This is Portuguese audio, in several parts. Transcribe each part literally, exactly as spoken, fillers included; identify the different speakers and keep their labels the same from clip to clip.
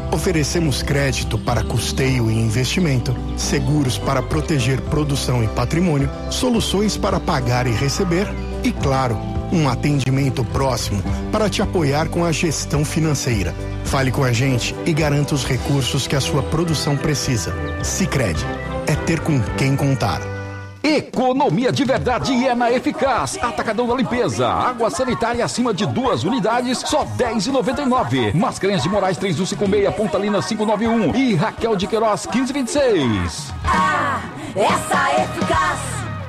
Speaker 1: Oferecemos crédito para custeio e investimento, seguros para proteger produção e patrimônio, soluções para pagar e receber e, claro, um atendimento próximo para te apoiar com a gestão financeira. Fale com a gente e garanta os recursos que a sua produção precisa. Sicredi, é ter com quem contar.
Speaker 2: Economia de verdade é na Eficaz. Atacadão da limpeza. Água sanitária acima de duas unidades, só dez reais e noventa e nove centavos. Mascarenhas de Moraes três um cinco seis, Pontalina cinco nove um e Raquel de Queiroz quinze vinte e seis.
Speaker 3: Ah, essa é Eficaz.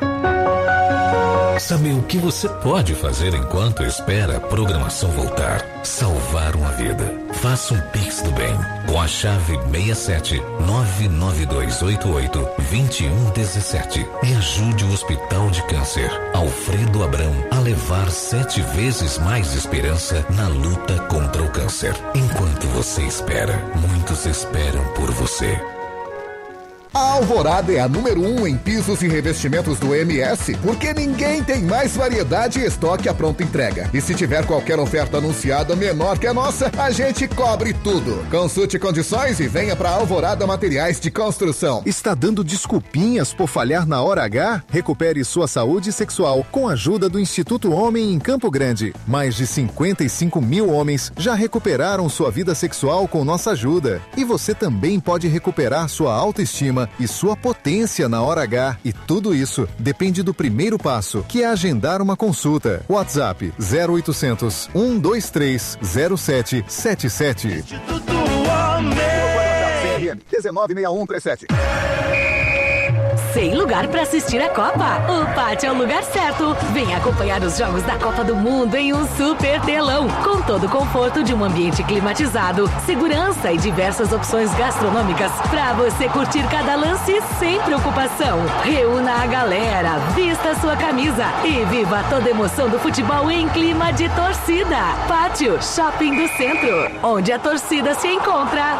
Speaker 4: Sabe o que você pode fazer enquanto espera a programação voltar? Salvar uma vida. Faça um Pix do Bem com a chave seis sete nove nove dois oito oito dois um um sete e ajude o Hospital de Câncer Alfredo Abrão a levar sete vezes mais esperança na luta contra o câncer. Enquanto você espera, muitos esperam por você.
Speaker 5: A Alvorada é a número um em pisos e revestimentos do M S, porque ninguém tem mais variedade e estoque à pronta entrega. E se tiver qualquer oferta anunciada menor que a nossa, a gente cobre tudo. Consulte condições e venha para Alvorada Materiais de Construção.
Speaker 6: Está dando desculpinhas por falhar na hora H? Recupere sua saúde sexual com a ajuda do Instituto Homem em Campo Grande. Mais de cinquenta e cinco mil homens já recuperaram sua vida sexual com nossa ajuda. E você também pode recuperar sua autoestima e sua potência na hora H. E tudo isso depende do primeiro passo, que é agendar uma consulta. WhatsApp zero oitocentos, um dois três, zero sete sete sete.
Speaker 7: Instituto Homem.
Speaker 5: dezenove seis um três sete.
Speaker 8: Sem lugar para assistir a Copa? O Pátio é o lugar certo. Venha acompanhar os jogos da Copa do Mundo em um super telão, com todo o conforto de um ambiente climatizado, segurança e diversas opções gastronômicas para você curtir cada lance sem preocupação. Reúna a galera, vista sua camisa e viva toda a emoção do futebol em clima de torcida. Pátio Shopping do Centro, onde a torcida se encontra.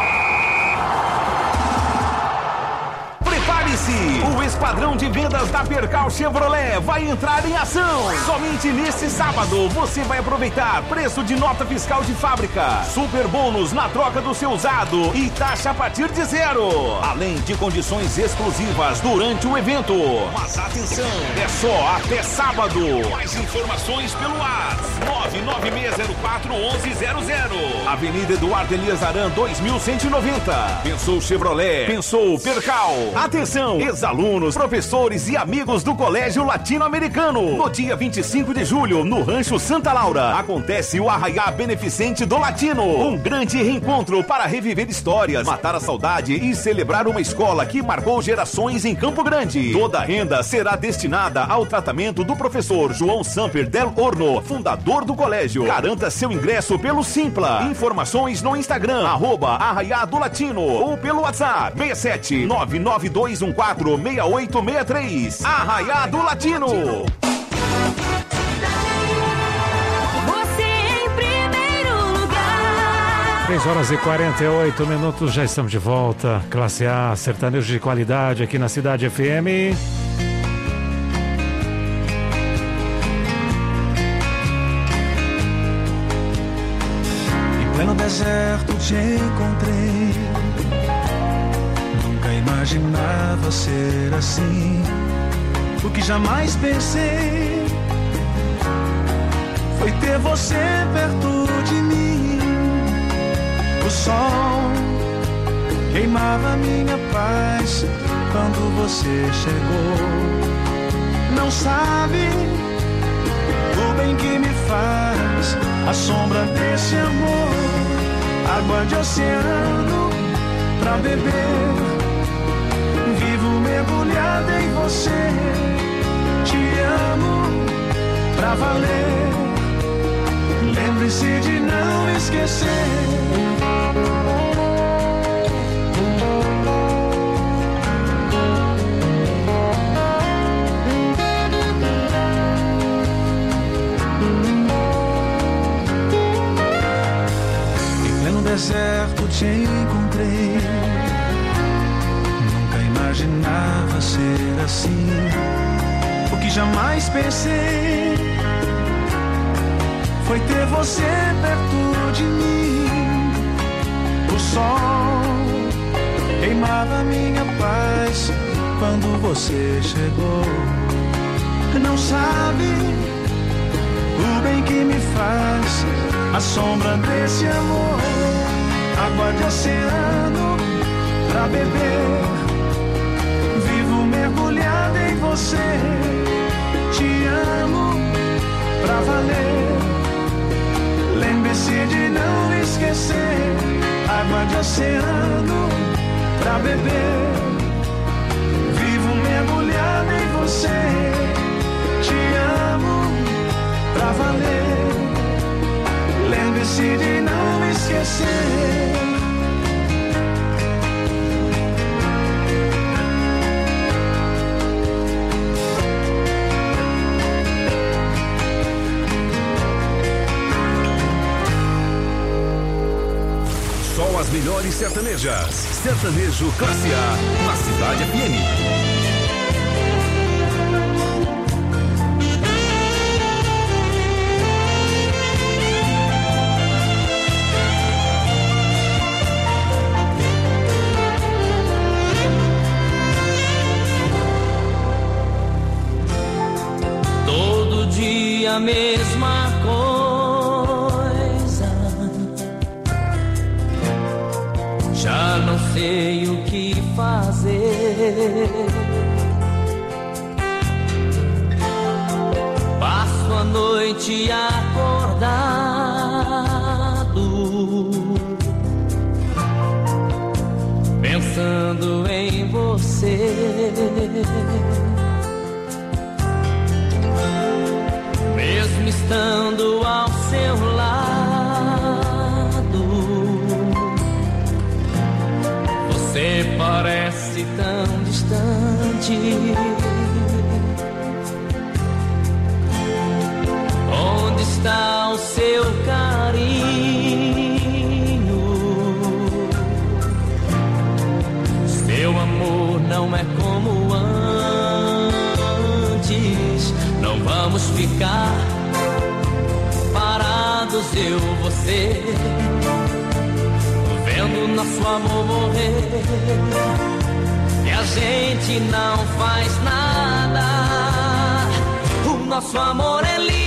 Speaker 9: Prepare-se! O Esquadrão de Vendas da Percal Chevrolet vai entrar em ação! Somente neste sábado você vai aproveitar preço de nota fiscal de fábrica, super bônus na troca do seu usado e taxa a partir de zero. Além de condições exclusivas durante o evento. Mas atenção, é só até sábado. Mais informações pelo WhatsApp nove nove seis zero quatro um um zero zero. Avenida Eduardo Elias Aran dois mil cento e noventa. Pensou Chevrolet, pensou Percal. Atenção, ex-alunos, professores e amigos do Colégio Latino-Americano. No dia vinte e cinco de julho, no Rancho Santa Laura, acontece o Arraiá Beneficente do Latino. Um grande reencontro para reviver histórias, matar a saudade e celebrar uma escola que marcou gerações em Campo Grande. Toda a renda será destinada ao tratamento do professor João Samper Del Horno, fundador do colégio. Garanta seu ingresso pelo Simpla. Informações no Instagram, arroba Arraiá do Latino, ou pelo WhatsApp seis sete nove nove dois um quatro seis oito seis três. Arraiá do Latino.
Speaker 8: Você em primeiro lugar.
Speaker 10: três horas e quarenta e oito minutos, já estamos de volta. Classe A, sertanejo de qualidade aqui na Cidade F M.
Speaker 7: Em pleno deserto te encontrei. Nunca imaginava ser assim. O que jamais pensei foi ter você perto de mim. O sol queimava minha paz quando você chegou. Não sabe o bem que me faz a sombra desse amor. Água de oceano pra beber, vivo mergulhada em você. Te amo pra valer. Lembre-se de não esquecer. Em pleno deserto te encontrei. Nunca imaginava ser assim. O que jamais pensei foi ter você perto de mim. O sol tomava minha paz quando você chegou. Não sabe o bem que me faz a sombra desse amor. Água de oceano pra beber, vivo mergulhado em você. Te amo pra valer. Lembre-se de não esquecer. Água de oceano pra beber, vivo mergulhado em você. Te amo pra valer. Lembre-se de não esquecer.
Speaker 11: Só as melhores sertanejas. Sertanejo Classe A, na Cidade F M.
Speaker 12: Todo dia a mesma coisa, já não sei o que fazer. Passo a noite acordado, pensando em você. Mesmo estando ao seu lado, você parece tão distante. Onde está o seu carinho? Seu amor não é como antes. Não vamos ficar parados, eu, você, vendo nosso amor morrer. E a gente não faz nada. O nosso amor é lindo.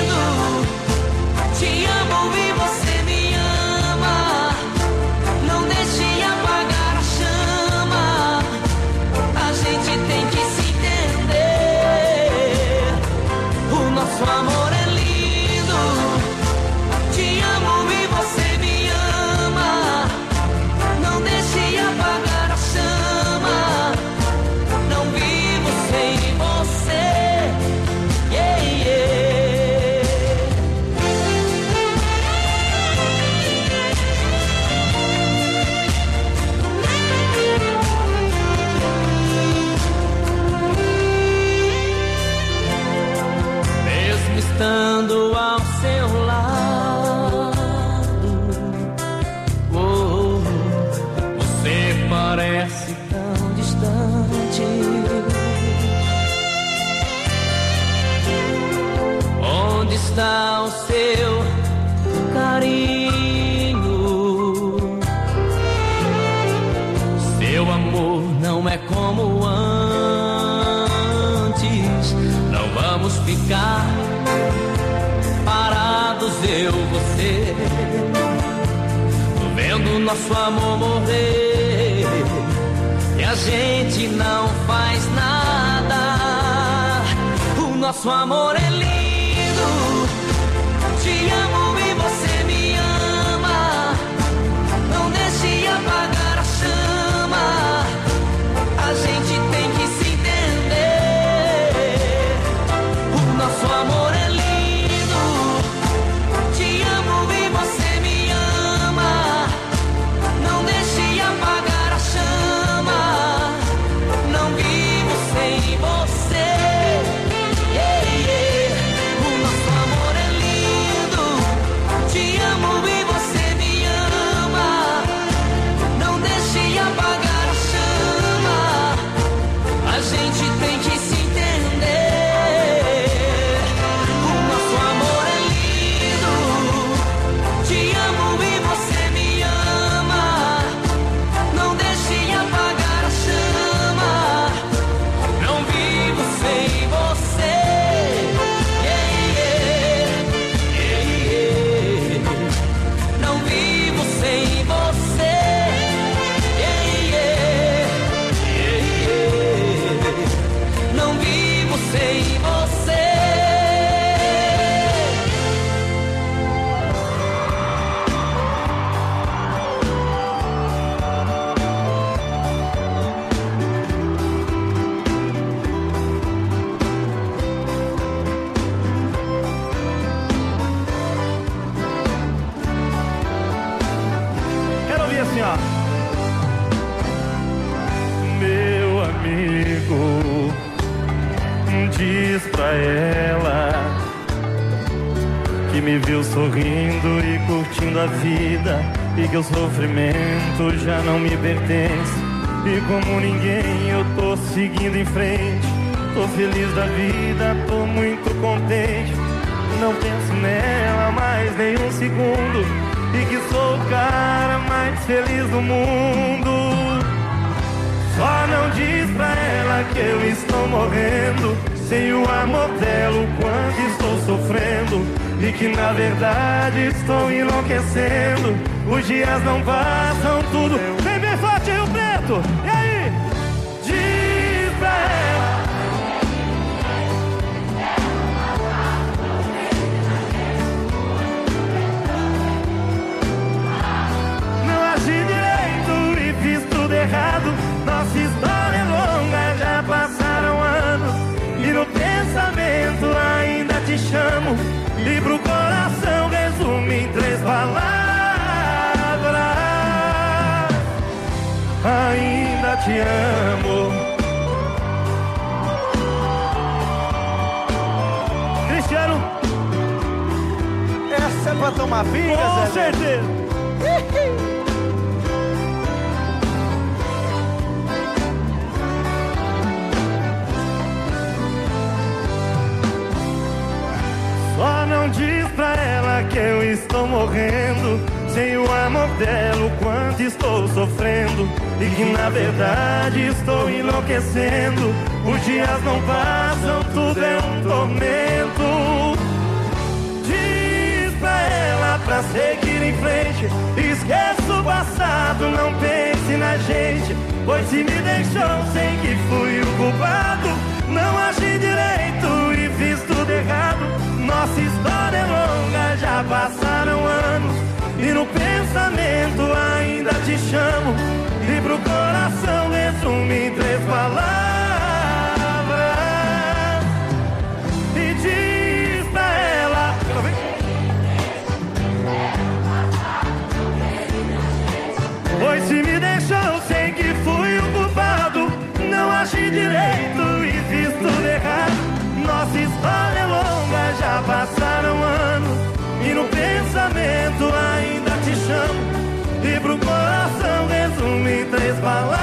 Speaker 12: Te amo e você me ama. Não deixe apagar a chama. A gente tem que se entender. O nosso amor é lindo. Te amo e você me ama. Não deixe apagar a chama. Não vivo sem você. Yeah, yeah. Mesmo estando ao seu lado, oh, você parece tão distante. Onde está o seu carinho? Seu amor não é como antes. Não vamos ficar parados, eu, você, vendo nosso amor morrer. E a gente não faz nada. O nosso amor é lindo. Te amo e você me ama. Não deixe apagar a chama. A gente tem que se entender. O nosso amor é lindo. Te amo e você me ama. Não deixe apagar a chama. Não vivo sem você. Yeah, yeah.
Speaker 7: ó. Meu amigo, diz pra ela que me viu sorrindo e curtindo a vida, e que o sofrimento já não me pertence. E como ninguém eu tô seguindo em frente, tô feliz da vida, tô muito contente. Não penso nela mais nem um segundo, e que sou o cara mais feliz do mundo. Só não diz pra ela que eu estou morrendo, sem o amor dela o quanto estou sofrendo, e que na verdade estou enlouquecendo. Os dias não passam, tudo vem bem forte, Rio Preto. E aí? Diz pra ela. Não agi direito e fiz tudo errado. Nossa história é longa, já passaram anos, e no pensamento ainda te chamo, e pro coração resumo em três palavras: ainda te amo. Cristiano, essa é pra tomar vinho, com Zé certeza. Só não diz pra ela que eu estou morrendo, sem o amor dela o quanto estou sofrendo, e que na verdade estou enlouquecendo. Os dias não passam, tudo é um tormento. Diz pra ela pra seguir em frente, esqueça o passado, não pense na gente, pois se me deixou, sei que fui o culpado. Não agi direito e fiz tudo errado. Nossa história é longa, já passaram anos, e no pensamento ainda te chamo, e pro coração resumo em três palavras. E diz pra ela: pois se me deixou, sei que fui o culpado. Não agi direito e fiz tudo errado. Nossa história é longa, já passaram anos, e no pensamento ainda te chamo, e pro coração resumo em três palavras: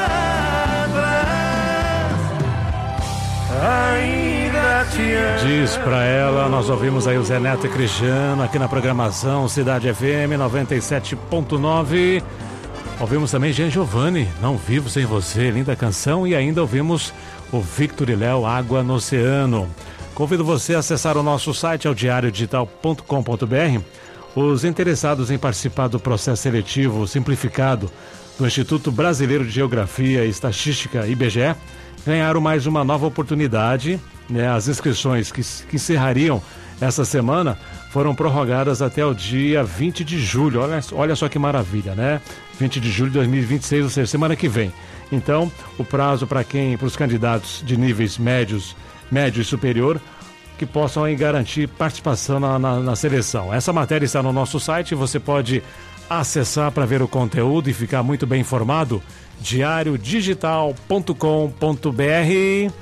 Speaker 7: ainda te amo.
Speaker 10: Diz pra ela. Nós ouvimos aí o Zé Neto e Cristiano aqui na programação Cidade F M noventa e sete ponto nove. Ouvimos também Jean Giovanni, Não Vivo Sem Você, linda canção. E ainda ouvimos o Victor e Léo, Água no Oceano. Convido você a acessar o nosso site, é o diário digital ponto com ponto b r. Os interessados em participar do processo seletivo simplificado do Instituto Brasileiro de Geografia e Estatística, I B G E, ganharam mais uma nova oportunidade, né? As inscrições que, que encerrariam essa semana foram prorrogadas até o dia vinte de julho. Olha, olha só que maravilha, né? vinte de julho de dois mil e vinte e seis, ou seja, semana que vem. Então, o prazo para quem, para os candidatos de níveis médios, médio e superior, que possam aí garantir participação na, na, na seleção. Essa matéria está no nosso site, você pode acessar para ver o conteúdo e ficar muito bem informado. diário digital ponto com ponto b r.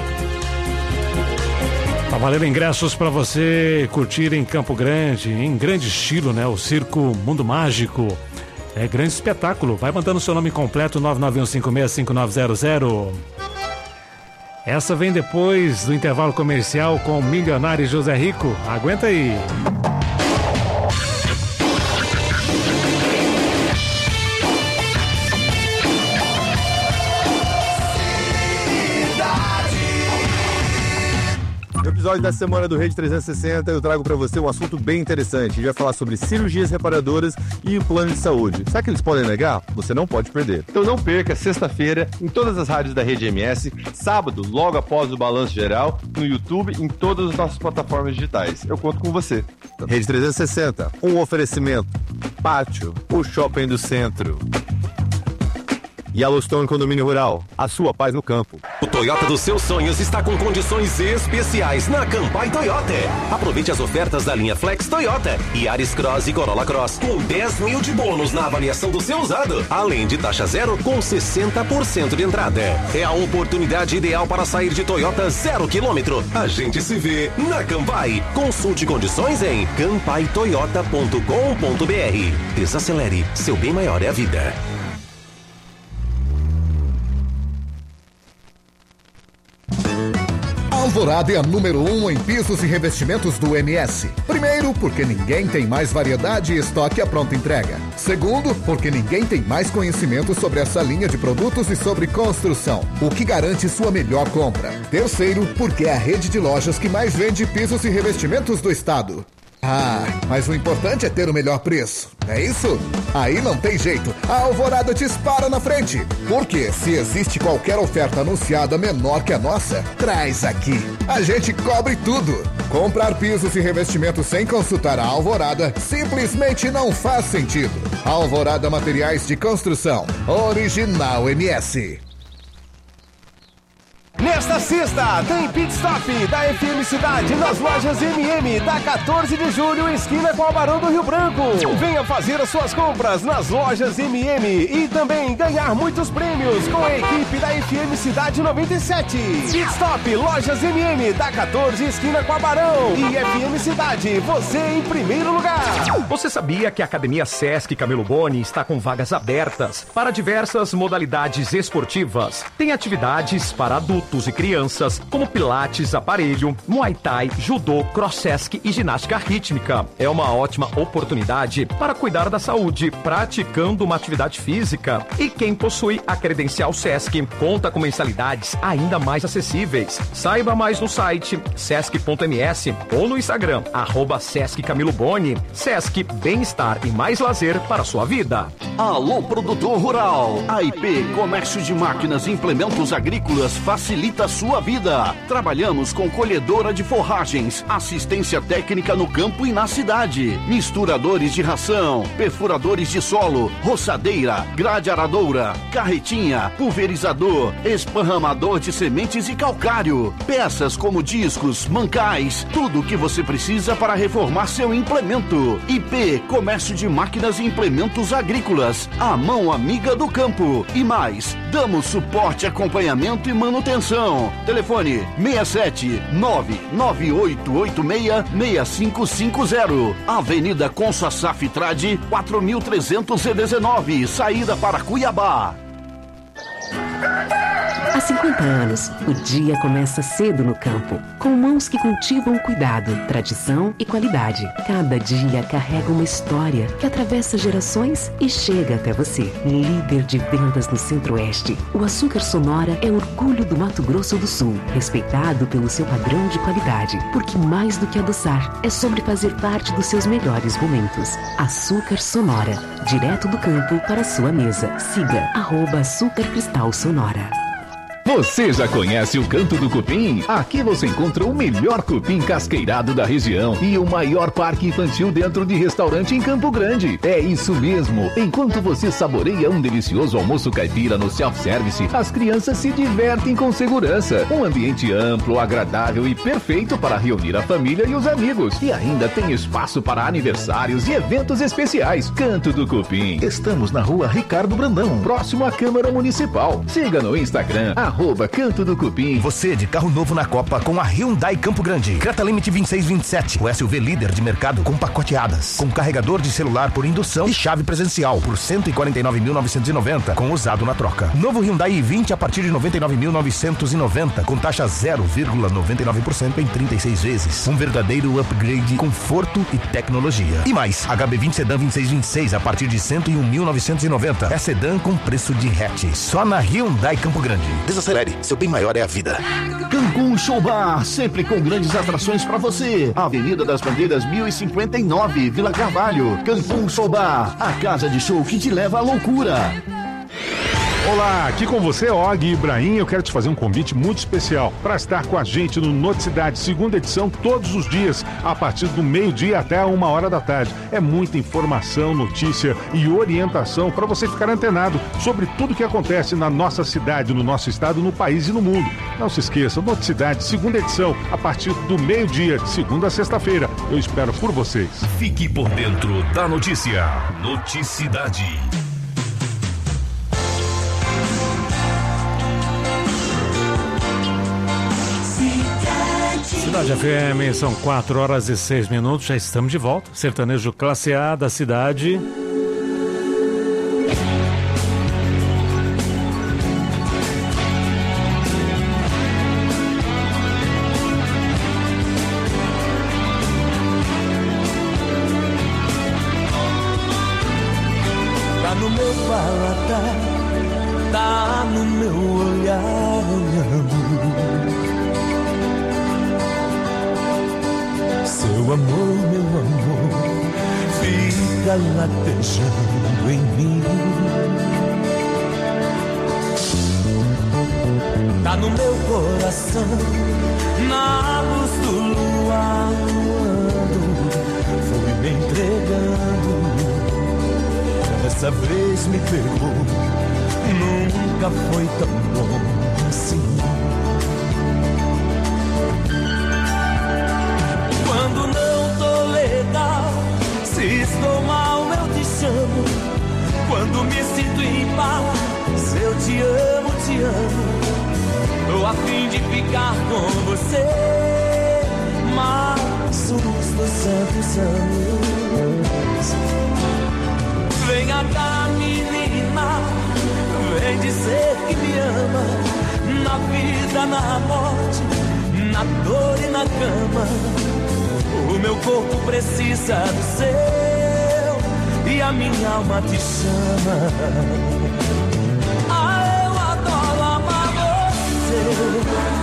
Speaker 10: Tá valendo ingressos para você curtir em Campo Grande, em grande estilo, né? O Circo Mundo Mágico. É grande espetáculo. Vai mandando seu nome completo, nove nove um cinco seis cinco nove zero zero. Essa vem depois do intervalo comercial com o milionário José Rico. Aguenta aí.
Speaker 13: No episódio da semana do Rede trezentos e sessenta, eu trago para você um assunto bem interessante. A gente vai falar sobre cirurgias reparadoras e o plano de saúde. Será que eles podem negar? Você não pode perder.
Speaker 14: Então não perca, sexta-feira, em todas as rádios da Rede M S, sábado, logo após o Balanço Geral, no YouTube, em todas as nossas plataformas digitais. Eu conto com você.
Speaker 13: Rede trezentos e sessenta, um oferecimento. Pátio, o shopping do centro. Yellowstone Condomínio Rural, a sua paz no campo.
Speaker 15: O Toyota dos seus sonhos está com condições especiais na Campai Toyota. Aproveite as ofertas da linha Flex Toyota, Yaris Cross e Corolla Cross com dez mil de bônus na avaliação do seu usado, além de taxa zero com sessenta por cento de entrada. É a oportunidade ideal para sair de Toyota zero quilômetro. A gente se vê na Campai. Consulte condições em campai toyota ponto com ponto br. Desacelere, seu bem maior é a vida.
Speaker 5: Alvorada é a número um em pisos e revestimentos do M S. Primeiro, porque ninguém tem mais variedade e estoque à pronta entrega. Segundo, porque ninguém tem mais conhecimento sobre essa linha de produtos e sobre construção, o que garante sua melhor compra. Terceiro, porque é a rede de lojas que mais vende pisos e revestimentos do estado. Ah, mas o importante é ter o melhor preço, é isso? Aí não tem jeito, a Alvorada dispara na frente. Porque se existe qualquer oferta anunciada menor que a nossa, traz aqui. A gente cobre tudo. Comprar pisos e revestimentos sem consultar a Alvorada simplesmente não faz sentido. Alvorada Materiais de Construção, Original M S.
Speaker 9: Nesta sexta, tem Pit Stop da F M Cidade nas lojas M M da quatorze de julho, esquina com Albarão do Rio Branco. Venha fazer as suas compras nas lojas M M e também ganhar muitos prêmios com a equipe da F M Cidade noventa e sete. Pit Stop, lojas M M da quatorze, esquina com Albarão e F M Cidade, você em primeiro lugar.
Speaker 16: Você sabia que a Academia Sesc Camilo Boni está com vagas abertas para diversas modalidades esportivas? Tem atividades para adultos e crianças, como pilates, aparelho, muay thai, judô, cross-sesc e ginástica rítmica. É uma ótima oportunidade para cuidar da saúde, praticando uma atividade física. E quem possui a credencial Sesc conta com mensalidades ainda mais acessíveis. Saiba mais no site sesc ponto m s ou no Instagram, arroba Sesc Camilo Boni. Sesc, bem-estar e mais lazer para a sua vida.
Speaker 17: Alô, produtor rural. A I P Comércio de Máquinas e Implementos Agrícolas facilita a sua vida. Trabalhamos com colhedora de forragens, assistência técnica no campo e na cidade, misturadores de ração, perfuradores de solo, roçadeira, grade aradoura, carretinha, pulverizador, esparramador de sementes e calcário, peças como discos, mancais, tudo o que você precisa para reformar seu implemento. I P Comércio de Máquinas e Implementos Agrícolas, a mão amiga do campo. E mais, damos suporte, acompanhamento e manutenção. Telefone seis sete nove nove oito oito seis seis cinco cinco zero. Avenida Consa Fitrade quatro mil trezentos e dezenove, saída para Cuiabá.
Speaker 8: Há cinquenta anos, o dia começa cedo no campo, com mãos que cultivam cuidado, tradição e qualidade. Cada dia carrega uma história que atravessa gerações e chega até você. Líder de vendas no Centro-Oeste, o Açúcar Sonora é orgulho do Mato Grosso do Sul, respeitado pelo seu padrão de qualidade, porque mais do que adoçar, é sobre fazer parte dos seus melhores momentos. Açúcar Sonora, direto do campo para a sua mesa. Siga arroba Açúcar Cristal Sonora.
Speaker 18: Você já conhece o Canto do Cupim? Aqui você encontra o melhor cupim casqueirado da região e o maior parque infantil dentro de restaurante em Campo Grande. É isso mesmo. Enquanto você saboreia um delicioso almoço caipira no self-service, as crianças se divertem com segurança. Um ambiente amplo, agradável e perfeito para reunir a família e os amigos. E ainda tem espaço para aniversários e eventos especiais. Canto do Cupim. Estamos na rua Ricardo Brandão, próximo à Câmara Municipal. Siga no Instagram, arroba Canto do Cupim.
Speaker 19: Você de carro novo na Copa com a Hyundai Campo Grande. Creta Limite vinte e seis vinte e sete. O S U V líder de mercado com pacoteadas. Com carregador de celular por indução e chave presencial por cento e quarenta e nove mil novecentos e noventa com usado na troca. Novo Hyundai i vinte a partir de noventa e nove mil novecentos e noventa com taxa zero vírgula noventa e nove por cento em trinta e seis vezes. Um verdadeiro upgrade, conforto e tecnologia. E mais, H B vinte Sedan vinte e seis vinte e seis a partir de cento e um mil novecentos e noventa. É sedã com preço de hatch. Só na Hyundai Campo Grande. Desacelere, seu bem maior é a vida.
Speaker 17: Cancún Show Bar, sempre com grandes atrações para você. Avenida das Bandeiras mil e cinquenta e nove, Vila Carvalho. Cancún Show Bar, a casa de show que te leva à loucura.
Speaker 20: Olá, aqui com você, Og Ibrahim. Eu quero te fazer um convite muito especial para estar com a gente no Noticidade, segunda edição, todos os dias, a partir do meio-dia até uma hora da tarde. É muita informação, notícia e orientação para você ficar antenado sobre tudo que acontece na nossa cidade, no nosso estado, no país e no mundo. Não se esqueça, Noticidade, segunda edição, a partir do meio-dia, de segunda a sexta-feira. Eu espero por vocês.
Speaker 11: Fique por dentro da notícia. Noticidade.
Speaker 10: Cidade F M, são quatro horas e seis minutos, já estamos de volta. Sertanejo Classe A da cidade.
Speaker 12: Tá no meu paladar, tá no meu olhar olhando. Seu amor, meu amor, fica latejando em mim. Tá no meu coração, na luz do luar, fui me entregando. Dessa vez me pegou, nunca foi tão bom assim. Quando não tô legal, se estou mal eu te chamo. Quando me sinto em paz, eu te amo, te amo. Tô a fim de ficar com você mais uns duzentos anos. Venha cá, menina, vem dizer que me ama. Na vida, na morte, na dor e na cama. O meu corpo precisa do seu e a minha alma te chama. Ah, eu adoro amar você.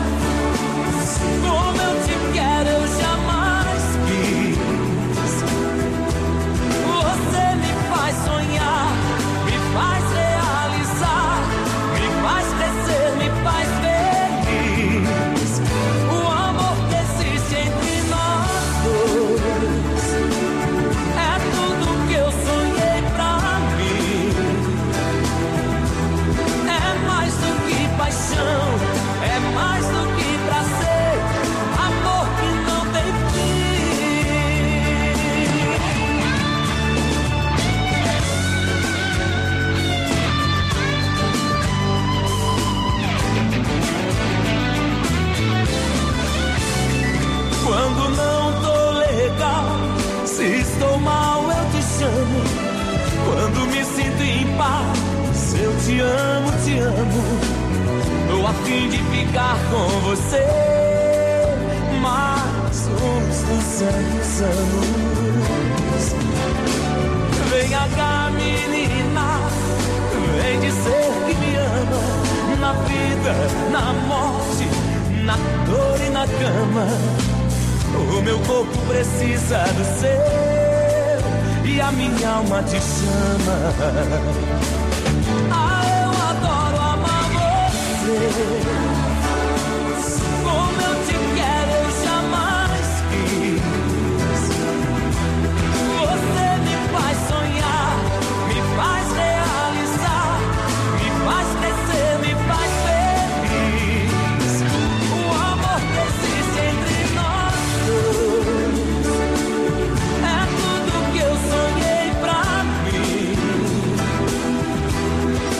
Speaker 12: Como eu te quero, eu jamais quis. Você me faz sonhar, me faz realizar, me faz crescer, me faz feliz. O amor que existe entre nós dois é tudo que eu sonhei pra mim. É mais do que paixão, é mais do que prazer, amor que não tem fim. Quando não tô legal, se estou mal eu te chamo. Quando me sinto em paz, eu te amo, te amo. Tô a fim de ficar com você mais uns duzentos anos. Venha cá, menina, vem dizer que me ama. Na vida, na morte, na dor e na cama. O meu corpo precisa do seu e a minha alma te chama. Ah, eu adoro amar você. Como eu te quero, eu jamais quis. Você me faz sonhar, me faz realizar, me faz crescer, me faz feliz. O amor que existe entre nós é tudo que eu sonhei pra mim.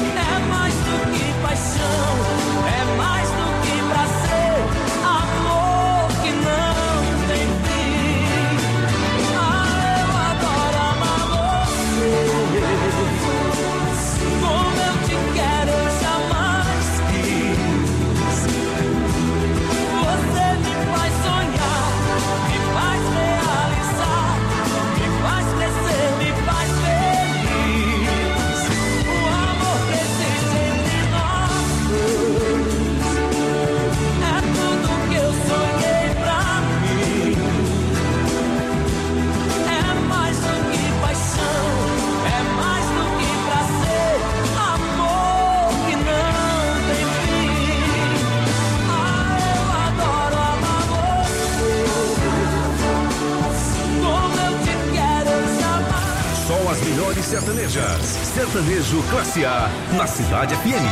Speaker 11: Sertanejo Classe A, na Cidade F M.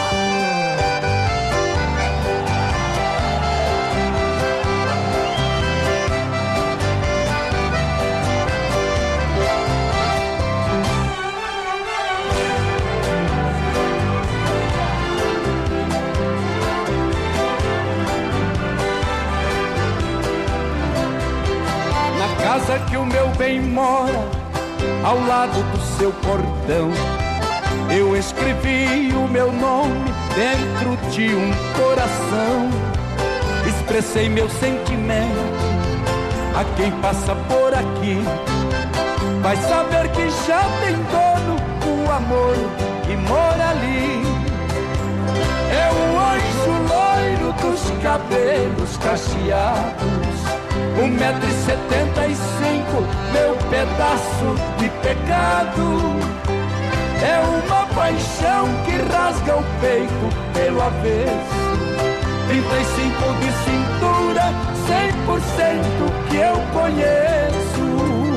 Speaker 12: Casa que o meu bem mora, ao lado do seu portão, eu escrevi o meu nome dentro de um coração. Expressei meu sentimento a quem passa por aqui. Vai saber que já tem dono o amor que mora ali. É o anjo loiro dos cabelos cacheados, um metro e setenta e cinco, meu pedaço de pecado. É uma paixão que rasga o peito pelo avesso. Trinta e cinco de cintura, cem por cento que eu conheço.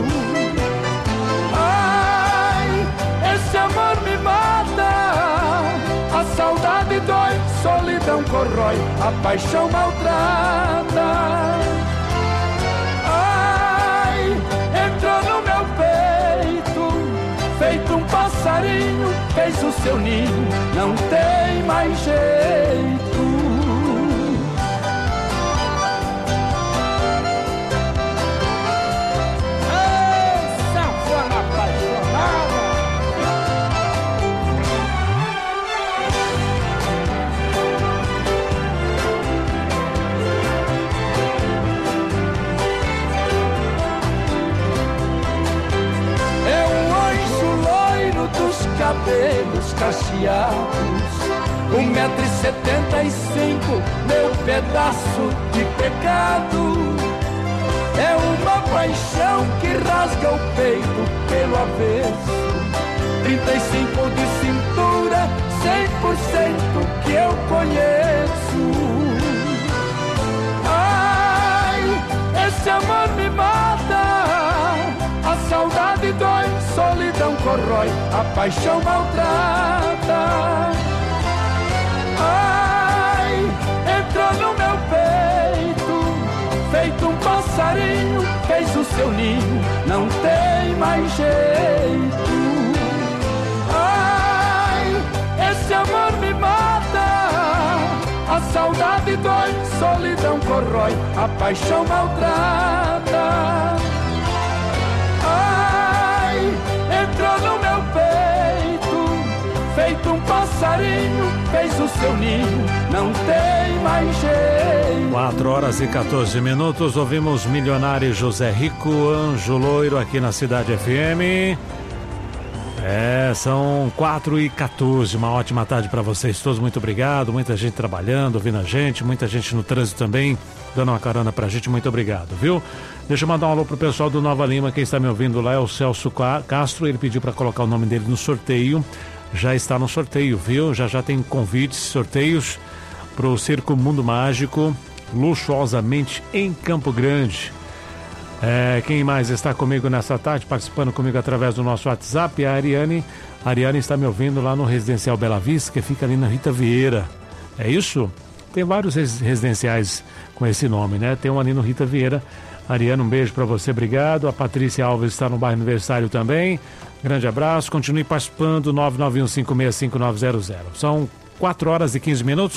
Speaker 12: Ai, esse amor me mata. A saudade dói, solidão corrói, a paixão maltrata. Entrou no meu peito, feito um passarinho, fez o seu ninho, não tem mais jeito. Ei, sanfona apaixonada. Cabelos cacheados, um metro e setenta e cinco, meu pedaço de pecado. É uma paixão que rasga o peito pelo avesso. Trinta e cinco de cintura, cem por cento que eu conheço. Ai, esse amor me mata. A saudade dói, solidão corrói, a paixão maltrata. Ai, entrou no meu peito, feito um passarinho, fez o seu ninho, não tem mais jeito. Ai, esse amor me mata. A saudade dói, solidão corrói, a paixão maltrata. Ai, entrou no meu peito, feito um passarinho, fez o seu ninho, não tem mais jeito.
Speaker 10: quatro horas e quatorze minutos, ouvimos Milionário José Rico, Anjo Loiro aqui na Cidade F M. É, são quatro e quatorze, uma ótima tarde para vocês todos, muito obrigado, muita gente trabalhando, ouvindo a gente, muita gente no trânsito também, dando uma carona pra gente, muito obrigado, viu? Deixa eu mandar um alô pro pessoal do Nova Lima, quem está me ouvindo lá é o Celso Castro, ele pediu para colocar o nome dele no sorteio, já está no sorteio, viu? Já já tem convites, sorteios pro Circo Mundo Mágico, luxuosamente em Campo Grande. É, quem mais está comigo nessa tarde, participando comigo através do nosso WhatsApp, é a Ariane. A Ariane está me ouvindo lá no Residencial Bela Vista, que fica ali na Rita Vieira. É isso? Tem vários residenciais com esse nome, né? Tem um ali no Rita Vieira. Ariane, um beijo para você, obrigado. A Patrícia Alves está no bairro Aniversário também. Grande abraço, continue participando, nove nove um cinco seis cinco nove zero zero. São quatro horas e quinze minutos.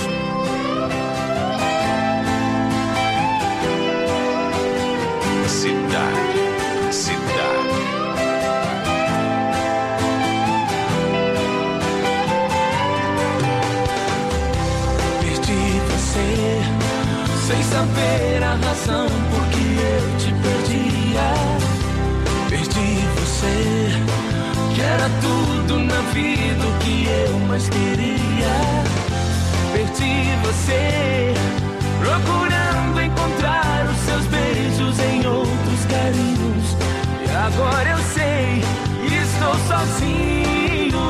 Speaker 12: Saber a razão por que eu te perdia. Perdi você, que era tudo na vida o que eu mais queria. Perdi você, procurando encontrar os seus beijos em outros carinhos. E agora eu sei, estou sozinho.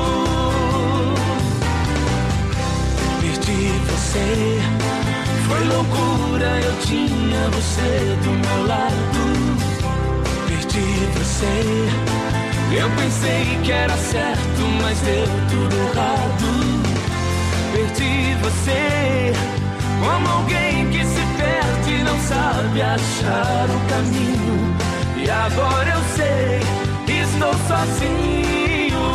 Speaker 12: Perdi você, foi loucura, eu tinha você do meu lado. Perdi você, Eu pensei que era certo, mas deu tudo errado. Perdi você como alguém que se perde e não sabe achar o caminho. E agora eu sei que estou sozinho.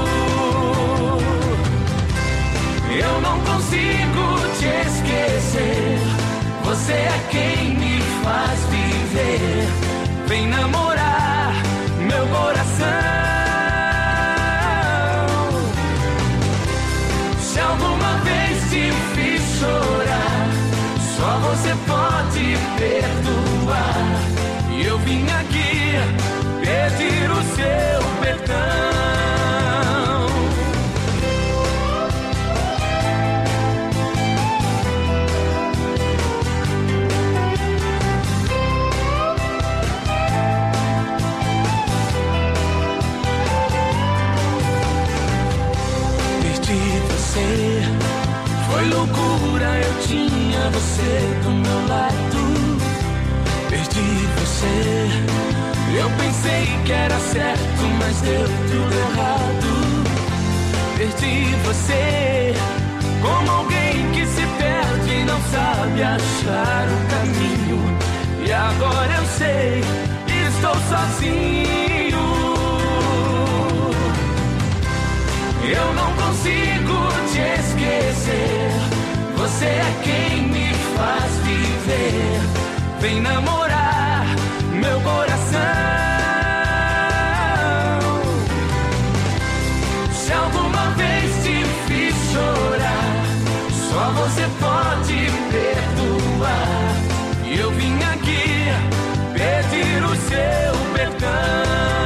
Speaker 12: Eu não consigo te esquecer. Você é quem me faz viver. Vem namorar meu coração. Se alguma vez te fiz chorar, só você pode perdoar. E eu vim aqui pedir o seu perdão. Foi loucura, eu tinha você do meu lado. Perdi você. Eu pensei que era certo, mas deu tudo errado. Perdi você como alguém que se perde e não sabe achar o caminho. E agora eu sei, estou sozinho. Eu não consigo te esquecer. Você é quem me faz viver. Vem namorar meu coração. Se alguma vez te fiz chorar, só você pode perdoar. E eu vim aqui pedir o seu perdão.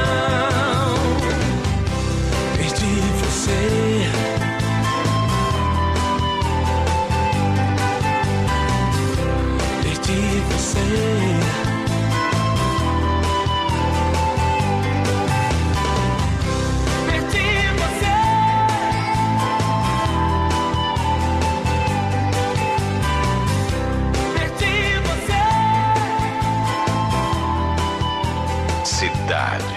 Speaker 12: Perdi você. Perdi você. Perdi você.
Speaker 11: Cidade.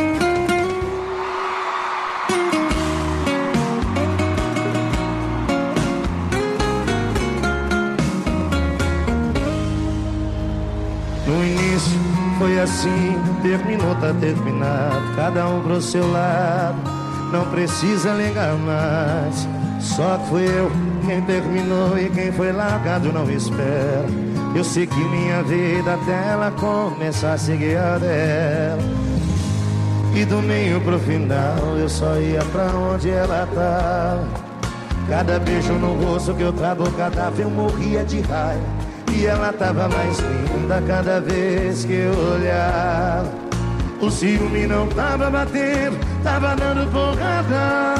Speaker 7: Foi assim, terminou, tá terminado. Cada um pro seu lado, não precisa ligar mais. Só que fui eu quem terminou e quem foi largado não espera. Eu segui minha vida até ela começar a seguir a dela. E do meio pro final eu só ia pra onde ela tava. Cada beijo no rosto que eu trago o cadáver eu morria de raiva. E ela tava mais linda cada vez que eu olhava. O ciúme não tava batendo, tava dando porrada.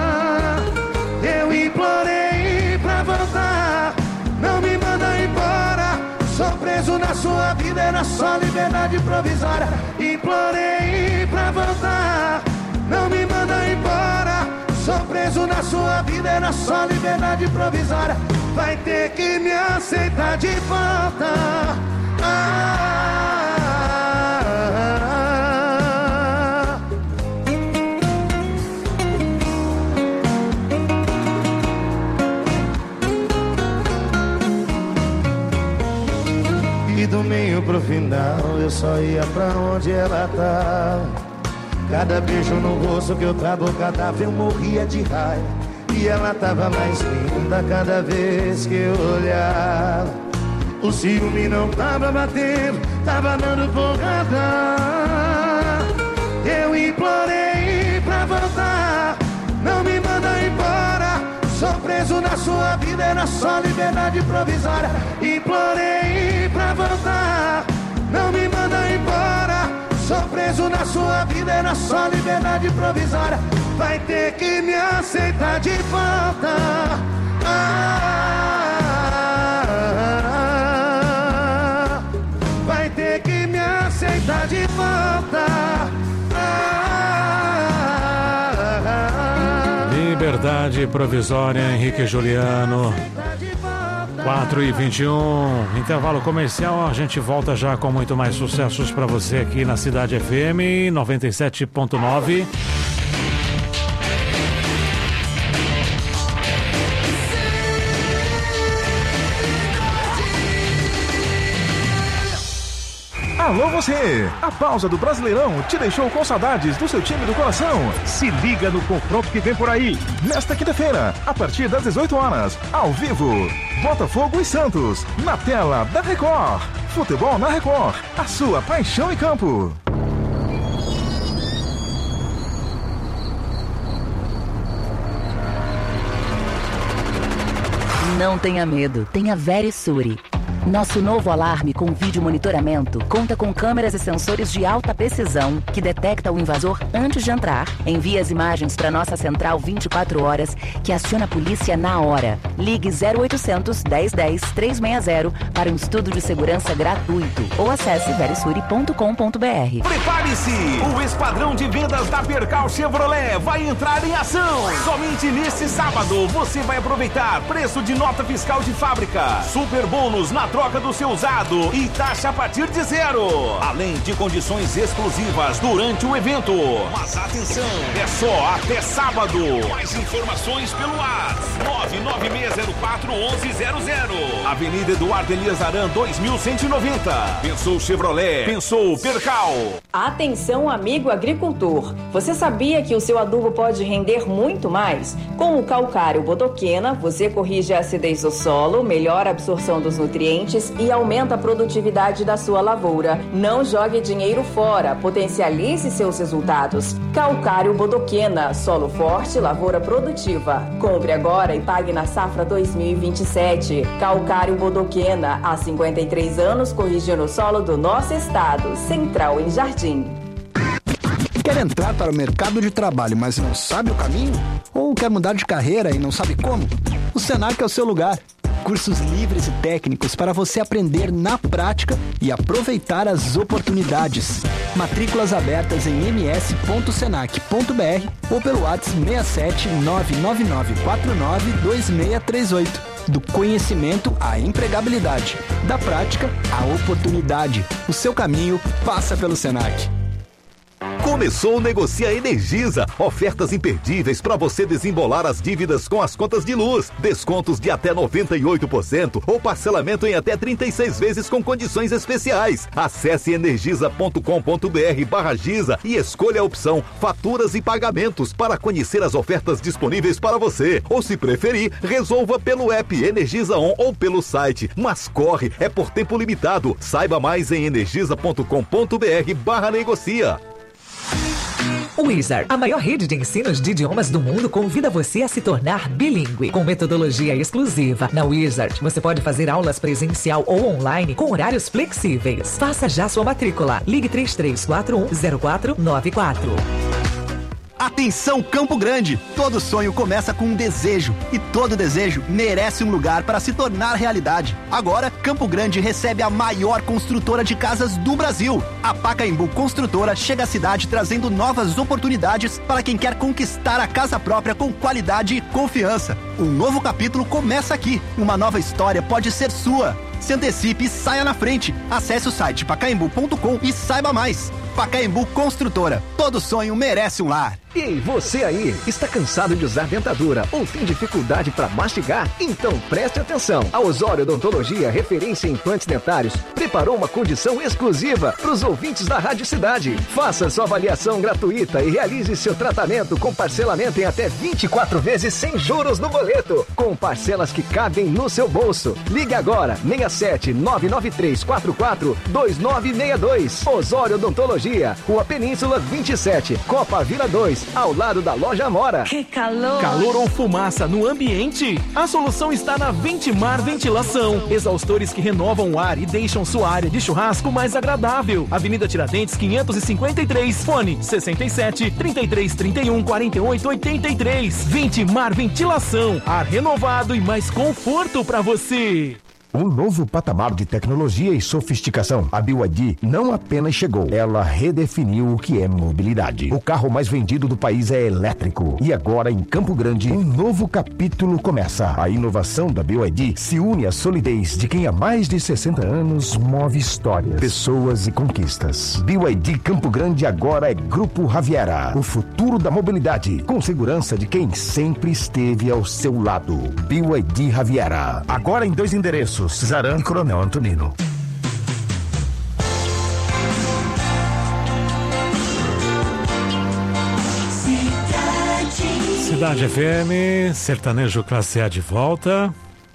Speaker 7: Eu implorei pra voltar, não me manda embora. Sou preso na sua vida, era só liberdade provisória. Implorei pra voltar, não me manda embora. Sou preso na sua vida, era só liberdade provisória. Vai ter que me aceitar de volta. Ah, e do meio pro final eu só ia pra onde ela tá. Cada beijo no rosto que eu trago o cadáver eu morria de raiva. E ela tava mais linda cada vez que eu olhava. O ciúme não tava batendo, tava dando porrada. Eu implorei pra voltar, não me manda embora. Sou preso na sua vida, era só liberdade provisória. Implorei pra voltar, não me manda embora. Sou preso na sua vida, era só liberdade provisória. Vai ter que me aceitar de volta. Ah, vai ter que me aceitar de volta.
Speaker 10: Ah, liberdade provisória, Henrique Juliano. quatro e vinte e um, intervalo comercial, a gente volta já com muito mais sucessos para você aqui na Cidade F M noventa e sete ponto nove.
Speaker 21: Alô você! A pausa do Brasileirão te deixou com saudades do seu time do coração? Se liga no confronto que vem por aí. Nesta quinta-feira, a partir das dezoito horas, ao vivo, Botafogo e Santos, na tela da Record. Futebol na Record, a sua paixão em campo.
Speaker 22: Não tenha medo, tenha Verisuri. Nosso novo alarme com vídeo monitoramento conta com câmeras e sensores de alta precisão que detecta o invasor antes de entrar. Envia as imagens para nossa central vinte e quatro horas, que aciona a polícia na hora. Ligue zero oitocentos, dez dez, trezentos e sessenta para um estudo de segurança gratuito ou acesse verisuri ponto com ponto b r.
Speaker 9: Prepare-se! O Esquadrão de Vendas da Percal Chevrolet vai entrar em ação! Somente nesse sábado você vai aproveitar preço de nota fiscal de fábrica, super bônus na troca do seu usado e taxa a partir de zero. Além de condições exclusivas durante o evento. Mas atenção, é só até sábado. Mais informações pelo WhatsApp nove nove seis zero quatro um um zero zero. Avenida Eduardo Elias Aran dois mil cento e noventa. Pensou Chevrolet, pensou Percal.
Speaker 23: Atenção, amigo agricultor. Você sabia que o seu adubo pode render muito mais? Com o calcário Bodoquena, você corrige a acidez do solo, melhora a absorção dos nutrientes e aumenta a produtividade da sua lavoura. Não jogue dinheiro fora, potencialize seus resultados. Calcário Bodoquena, solo forte, lavoura produtiva. Compre agora e pague na safra dois mil e vinte e sete. Calcário Bodoquena, há cinquenta e três anos corrigindo o solo do nosso estado. Central em Jardim.
Speaker 24: Quer entrar para o mercado de trabalho, mas não sabe o caminho? Ou quer mudar de carreira e não sabe como? O Senac é o seu lugar. Cursos livres e técnicos para você aprender na prática e aproveitar as oportunidades. Matrículas abertas em m s ponto senac ponto b r ou pelo WhatsApp seis sete nove nove nove quatro nove dois seis três oito. Do conhecimento à empregabilidade, da prática à oportunidade. O seu caminho passa pelo Senac.
Speaker 25: Começou o Negocia Energisa. Ofertas imperdíveis para você desembolar as dívidas com as contas de luz. Descontos de até noventa e oito por cento ou parcelamento em até trinta e seis vezes com condições especiais. Acesse energisa ponto com ponto b r barra Giza e escolha a opção Faturas e Pagamentos para conhecer as ofertas disponíveis para você. Ou se preferir, resolva pelo app Energisa On ou pelo site. Mas corre, é por tempo limitado. Saiba mais em energisa ponto com ponto b r barra negocia.
Speaker 26: Wizard, a maior rede de ensinos de idiomas do mundo, convida você a se tornar bilíngue. Com metodologia exclusiva, na Wizard, você pode fazer aulas presencial ou online com horários flexíveis. Faça já sua matrícula. Ligue três três quatro um zero quatro nove quatro.
Speaker 27: Atenção, Campo Grande! Todo sonho começa com um desejo e todo desejo merece um lugar para se tornar realidade. Agora, Campo Grande recebe a maior construtora de casas do Brasil. A Pacaembu Construtora chega à cidade trazendo novas oportunidades para quem quer conquistar a casa própria com qualidade e confiança. Um novo capítulo começa aqui. Uma nova história pode ser sua. Se antecipe e saia na frente. Acesse o site pacaembu ponto com e saiba mais. Pacaembu Construtora. Todo sonho merece um lar.
Speaker 16: E você aí, está cansado de usar dentadura ou tem dificuldade para mastigar? Então preste atenção. A Osório Odontologia, referência em implantes dentários, preparou uma condição exclusiva para os ouvintes da Rádio Cidade. Faça sua avaliação gratuita e realize seu tratamento com parcelamento em até vinte e quatro vezes sem juros no boleto, com parcelas que cabem no seu bolso. Ligue agora, seis sete nove nove três quatro quatro dois nove seis dois. Osório Odontologia, Rua Península vinte e sete, Copa Vila dois, ao lado da Loja Amora.
Speaker 28: Que calor! Calor ou fumaça no ambiente? A solução está na Ventimar Ventilação. Exaustores que renovam o ar e deixam sua área de churrasco mais agradável. Avenida Tiradentes quinhentos e cinquenta e três, fone sessenta e sete, trinta e três, trinta e um, quarenta e oito, oitenta e três. Ventimar Ventilação, ar renovado e mais conforto para você.
Speaker 19: Um novo patamar de tecnologia e sofisticação. A B Y D não apenas chegou, ela redefiniu o que é mobilidade. O carro mais vendido do país é elétrico. E agora, em Campo Grande, um novo capítulo começa. A inovação da B Y D se une à solidez de quem há mais de sessenta anos move histórias, pessoas e conquistas. B Y D Campo Grande agora é Grupo Raviera. O futuro da mobilidade, com segurança de quem sempre esteve ao seu lado. B Y D Raviera. Agora em dois endereços, Zaran e Coronel Antonino.
Speaker 10: Cidade F M, sertanejo classe A de volta.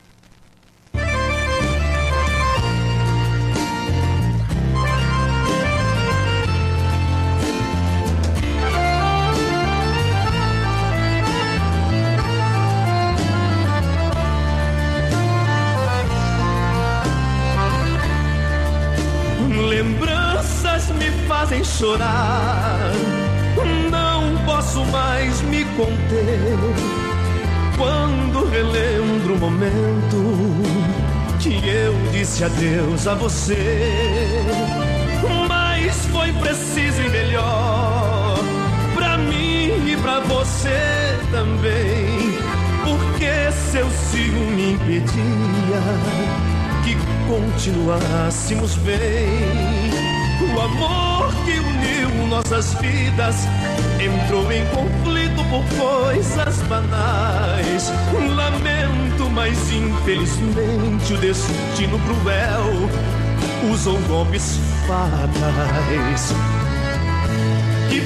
Speaker 12: Lembranças me fazem chorar, não posso mais me conter. Quando relembro o momento que eu disse adeus a você, mas foi preciso e melhor pra mim e pra você também, porque seu ciúme impedia que continuássemos bem. O amor que uniu nossas vidas entrou em conflito por coisas banais. Lamento, mas infelizmente o destino cruel usou golpes fatais. Que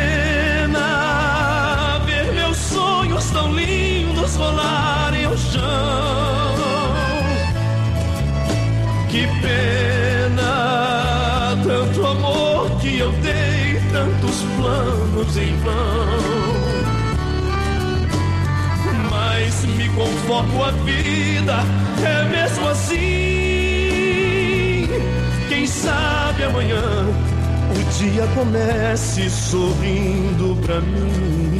Speaker 12: pena ver meus sonhos tão lindos rolarem ao chão. Que pena, tanto amor que eu dei, tantos planos em vão. Mas me conformo, a vida é mesmo assim. Quem sabe amanhã o dia comece sorrindo pra mim.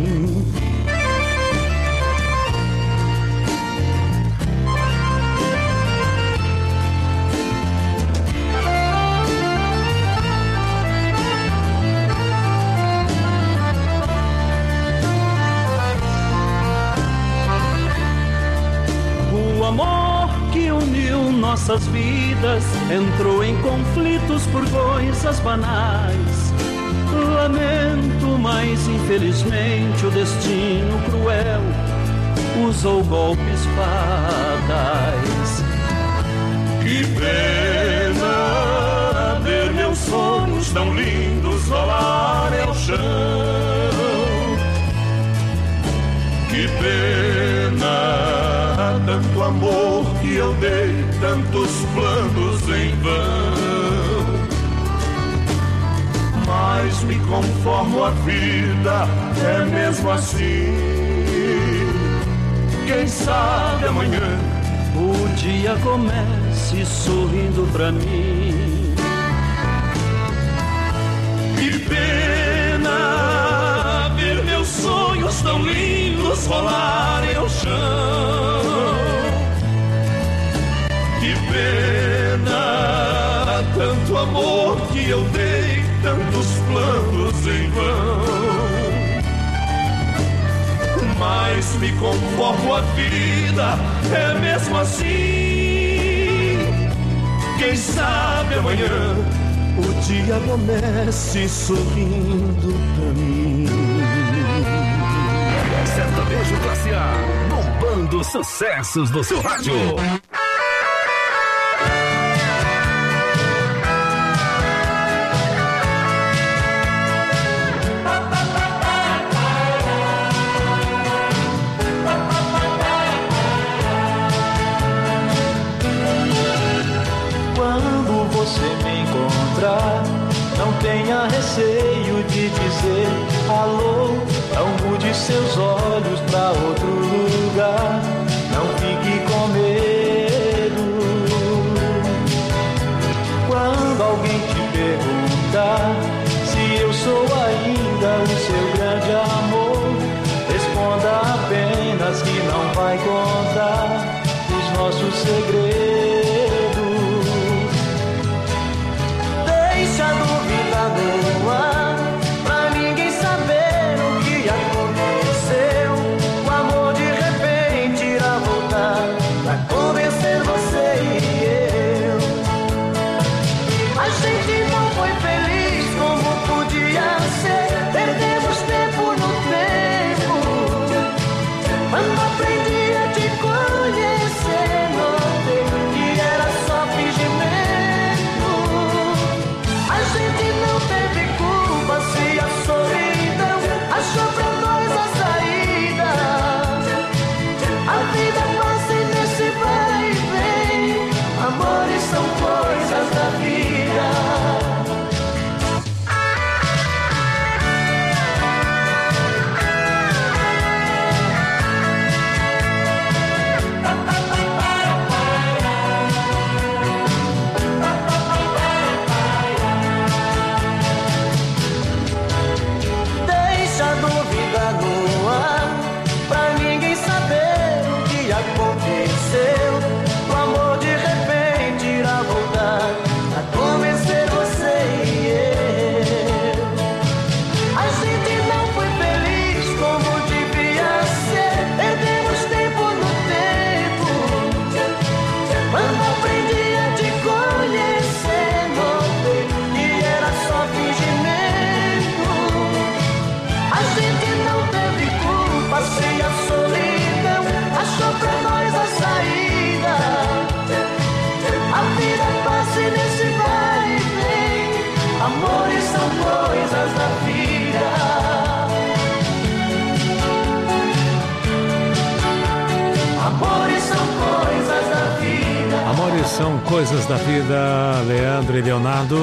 Speaker 12: Nossas vidas entrou em conflitos por coisas banais. Lamento, mas infelizmente o destino cruel usou golpes fatais. Que pena ver meus sonhos tão lindos rolarem ao chão. Que pena, tanto amor que eu dei, tantos planos em vão. Mas me conformo, a vida é mesmo assim. Quem sabe amanhã o dia comece sorrindo pra mim. Que pena ver meus sonhos tão lindos rolarem ao chão. Que pena, tanto amor que eu dei, tantos planos em vão. Mas me conformo, a vida é mesmo assim. Quem sabe amanhã o dia comece sorrindo pra mim.
Speaker 11: Sertanejo Classe A, bombando sucessos do seu rádio.
Speaker 12: Não tenha receio de dizer alô. Não mude seus olhos pra outro lugar. Não fique com medo. Quando alguém te perguntar se eu sou ainda o seu grande amor, responda apenas que não vai contar os nossos segredos.
Speaker 10: São Coisas da Vida, Leandro e Leonardo.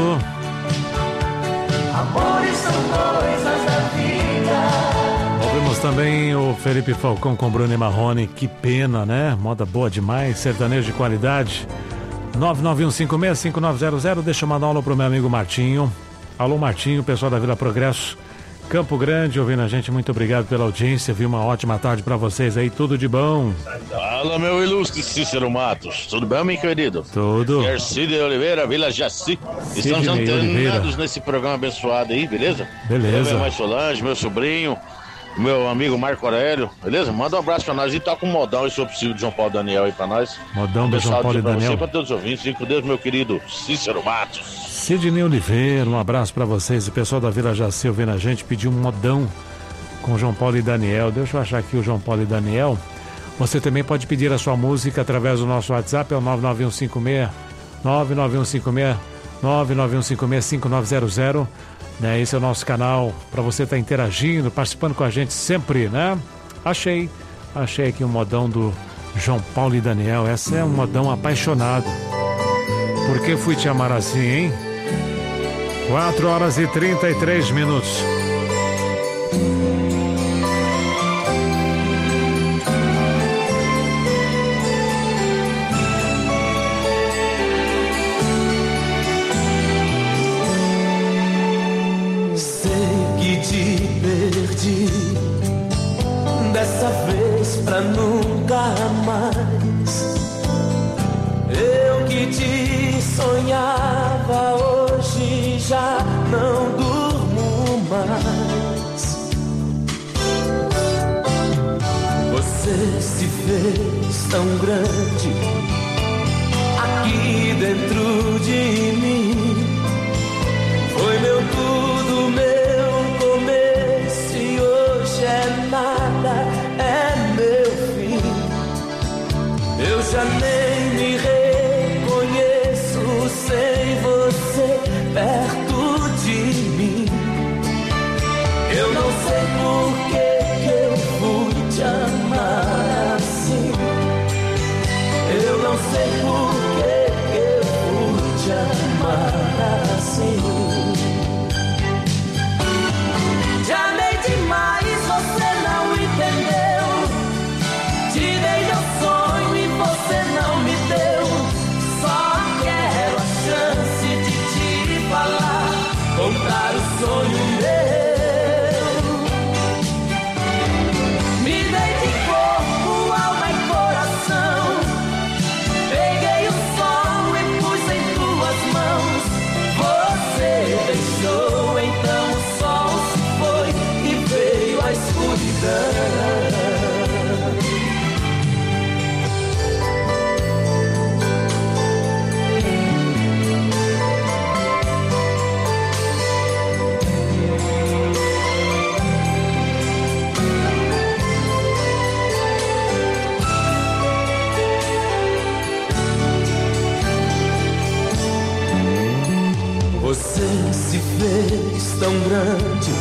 Speaker 12: Amores são coisas da vida.
Speaker 10: Ouvimos também o Felipe Falcão com Bruno e Marrone. Que pena, né? Moda boa demais, sertanejo de qualidade. nove nove um cinco seis cinco nove zero zero. Deixa eu mandar um alô pro meu amigo Martinho. Alô Martinho, pessoal da Vila Progresso, Campo Grande, ouvindo a gente. Muito obrigado pela audiência, viu? Uma ótima tarde pra vocês aí, tudo de bom.
Speaker 1: Fala, meu ilustre Cícero Matos, tudo bem, meu querido?
Speaker 10: Tudo.
Speaker 1: Ercílio de Oliveira, Vila Jaci. Estamos antenados nesse programa abençoado aí, beleza?
Speaker 10: Beleza.
Speaker 1: Meu mais Solange, meu sobrinho, meu amigo Marco Aurélio, beleza? Manda um abraço pra nós e toca um modão, se for possível, de João Paulo Daniel aí pra nós.
Speaker 10: Modão do João Paulo e
Speaker 1: pra
Speaker 10: Daniel.
Speaker 1: Você, pra todos os ouvintes, fique com Deus, meu querido Cícero Matos.
Speaker 10: Sidney Oliveira, um abraço pra vocês. O pessoal da Vila Jaci ouvindo a gente, pediu um modão com João Paulo e Daniel. Deixa eu achar aqui o João Paulo e Daniel. Você também pode pedir a sua música através do nosso WhatsApp, é o nove nove um cinco seis nove nove um cinco seis nove nove um cinco seis cinco nove zero zero. Né? Esse é o nosso canal para você estar tá interagindo, participando com a gente sempre, né? Achei, achei aqui um modão do João Paulo e Daniel. Essa é um modão apaixonado. Por que fui te amar assim, hein? quatro horas e trinta e três minutos.
Speaker 12: Sei que te perdi, dessa vez pra nunca mais. Eu que te sonhava, hoje já não durmo mais. Você se fez tão grande aqui dentro de mim. Foi meu tudo, meu começo, e hoje é nada, é meu fim. Eu já nem me reconheço sem você perto de mim. Eu não sei por que que eu fui te amar assim. Eu não sei por que que eu fui te amar assim. Te amei demais, você não entendeu. Te dei meu sonho e você não me deu. Só quero a chance de te falar, contar o sonho meu. Me dei de corpo, alma e coração. Peguei o sol e pus em tuas mãos. Você deixou, então o sol se foi e veio a escuridão. Você se fez tão grande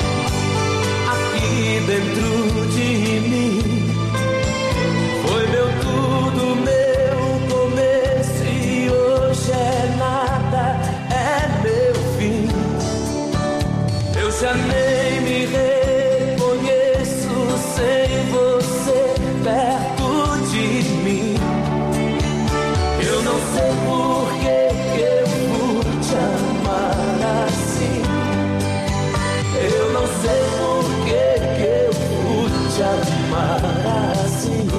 Speaker 12: aqui dentro de mim. Foi meu tudo, meu começo, e hoje é nada, é meu fim. Eu já nem me reconheço sem você perto de mim. Eu não sei por que que eu fui te amar assim. Eu não sei por que que eu fui te amar assim.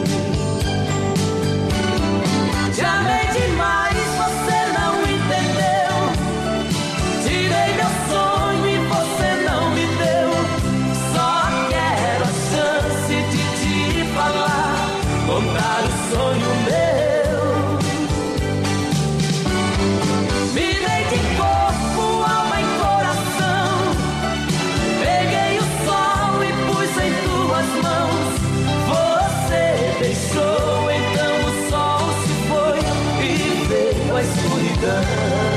Speaker 12: Te amei demais, você não entendeu. Tirei meu sonho e você não me deu. Só quero a chance de te falar, contar o sonho meu. Me dei de corpo, alma e coração. Peguei o sol e pus em tuas mãos. Você deixou, então o sol se foi e veio a escuridão.